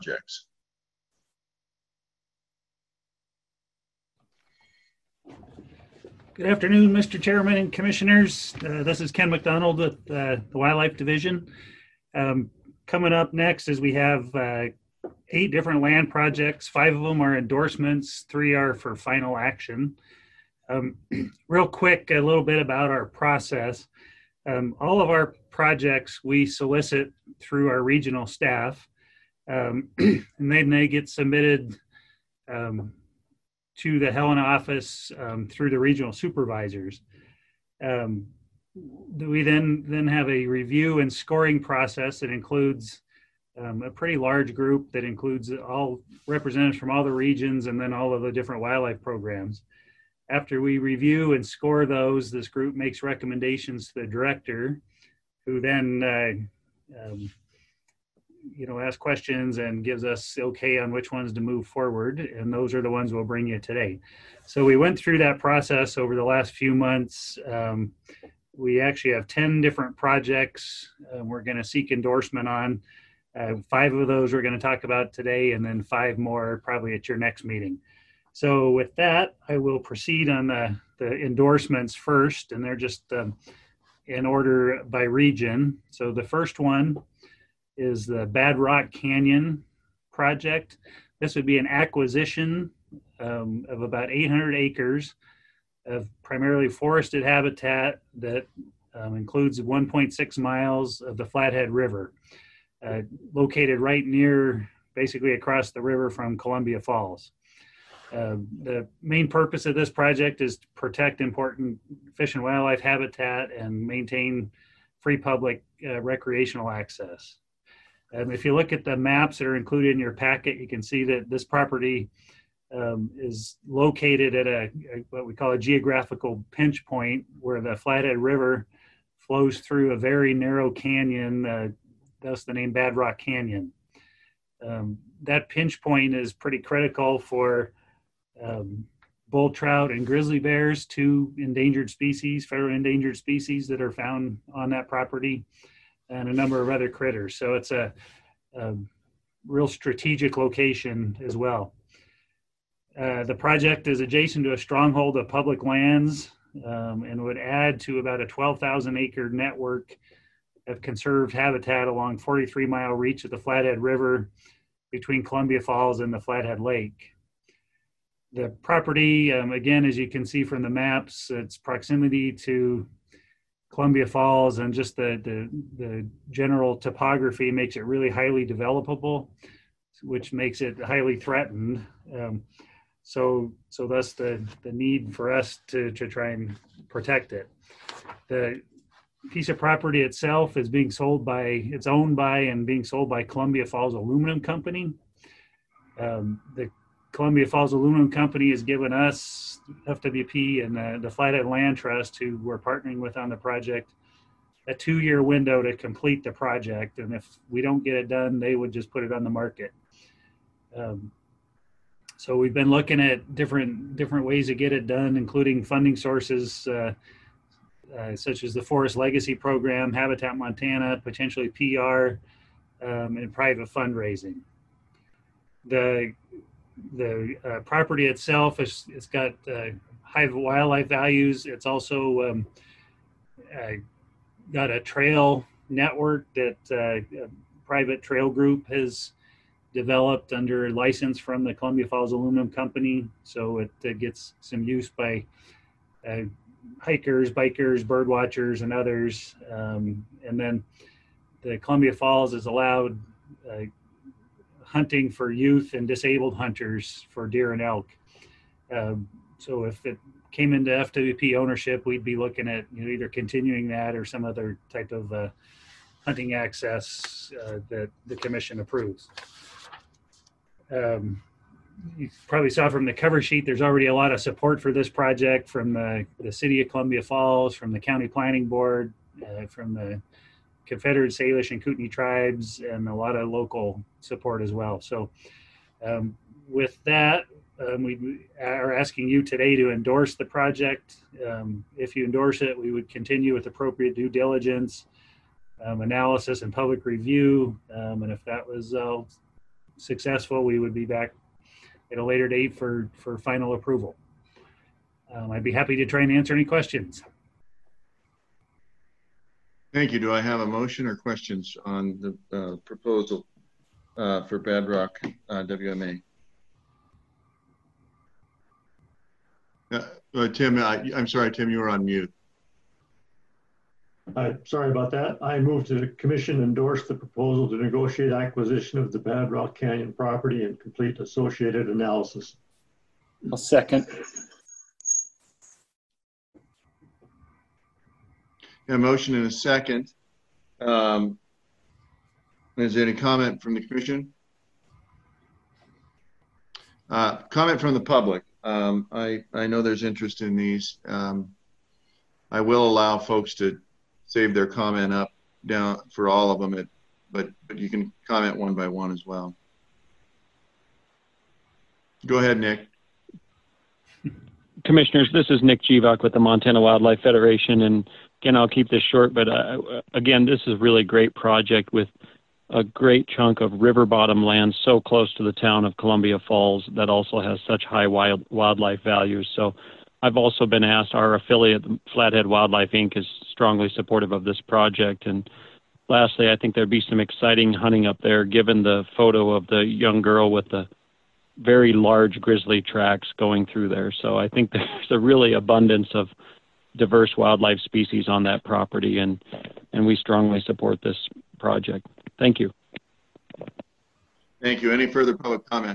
projects. Good afternoon, Mr. Chairman and Commissioners. This is Ken McDonald with the Wildlife Division. Coming up next is we have 8 different land projects. 5 of them are endorsements, 3 are for final action. Real quick, a little bit about our process. All of our projects we solicit through our regional staff, and then they get submitted to the Helena office through the regional supervisors. We then have a review and scoring process that includes a pretty large group that includes all representatives from all the regions and then all of the different wildlife programs. After we review and score those, this group makes recommendations to the director, who then asks questions and gives us okay on which ones to move forward, and those are the ones we'll bring you today. So we went through that process over the last few months. We actually have 10 different projects we're going to seek endorsement on. 5 of those we're going to talk about today, and then 5 more probably at your next meeting. So with that, I will proceed on the endorsements first, and they're just in order by region. So the first one is the Bad Rock Canyon project. This would be an acquisition of about 800 acres of primarily forested habitat that includes 1.6 miles of the Flathead River, located right near, basically across the river from Columbia Falls. The main purpose of this project is to protect important fish and wildlife habitat and maintain free public recreational access. If you look at the maps that are included in your packet, you can see that this property is located at what we call a geographical pinch point, where the Flathead River flows through a very narrow canyon, thus the name Bad Rock Canyon. That pinch point is pretty critical for bull trout and grizzly bears, 2 endangered species, federal endangered species that are found on that property, and a number of other critters. So it's a real strategic location as well. The project is adjacent to a stronghold of public lands and would add to about a 12,000 acre network of conserved habitat along 43-mile reach of the Flathead River between Columbia Falls and the Flathead Lake. The property, again, as you can see from the maps, its proximity to Columbia Falls and just the general topography makes it really highly developable, which makes it highly threatened. So thus the need for us to try and protect it. The piece of property itself is it's owned by and being sold by Columbia Falls Aluminum Company. The Columbia Falls Aluminum Company has given us, FWP and the Flathead Land Trust, who we're partnering with on the project, a 2-year window to complete the project. And if we don't get it done, they would just put it on the market. So we've been looking at different ways to get it done, including funding sources such as the Forest Legacy Program, Habitat Montana, potentially PR, and private fundraising. The property itself it's got high wildlife values. It's also got a trail network that a private trail group has developed under license from the Columbia Falls Aluminum Company. So it gets some use by hikers, bikers, bird watchers, and others. And then the Columbia Falls has allowed hunting for youth and disabled hunters for deer and elk. So if it came into FWP ownership, we'd be looking at either continuing that or some other type of hunting access that the commission approves. You probably saw from the cover sheet, there's already a lot of support for this project from the city of Columbia Falls, from the county planning board, from the Confederate Salish and Kootenai tribes, and a lot of local support as well. So with that, we are asking you today to endorse the project. If you endorse it, we would continue with appropriate due diligence, analysis, and public review. And if that was successful, we would be back at a later date for final approval. I'd be happy to try and answer any questions. Thank you. Do I have a motion or questions on the proposal for Bedrock WMA? Tim, I'm sorry, Tim, you were on mute. Sorry about that. I move to the commission endorse the proposal to negotiate acquisition of the Bedrock Canyon property and complete associated analysis. I'll second. A motion and a second. Is there any comment from the commission? Comment from the public. I know there's interest in these. I will allow folks to save their comment up down for all of them, but you can comment one by one as well. Go ahead, Nick. Commissioners, this is Nick Jivak with the Montana Wildlife Federation, and again, I'll keep this short, but again, this is a really great project with a great chunk of river bottom land so close to the town of Columbia Falls that also has such high wildlife values. So I've also been asked, our affiliate, Flathead Wildlife Inc., is strongly supportive of this project. And lastly, I think there'd be some exciting hunting up there, given the photo of the young girl with the very large grizzly tracks going through there. So I think there's a really abundance of diverse wildlife species on that property, and we strongly support this project. Thank you. Thank you. Any further public comment?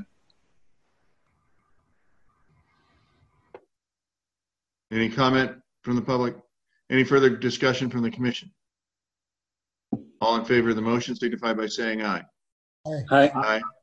Any comment from the public? Any further discussion from the commission? All in favor of the motion signify by saying aye. Aye. Aye.